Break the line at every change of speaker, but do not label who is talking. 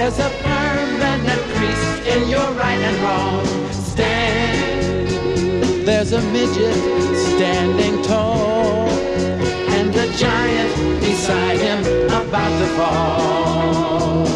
There's a permanent crease in your right and wrong. Stand. There's a midget standing tall, and the giant beside him about to fall.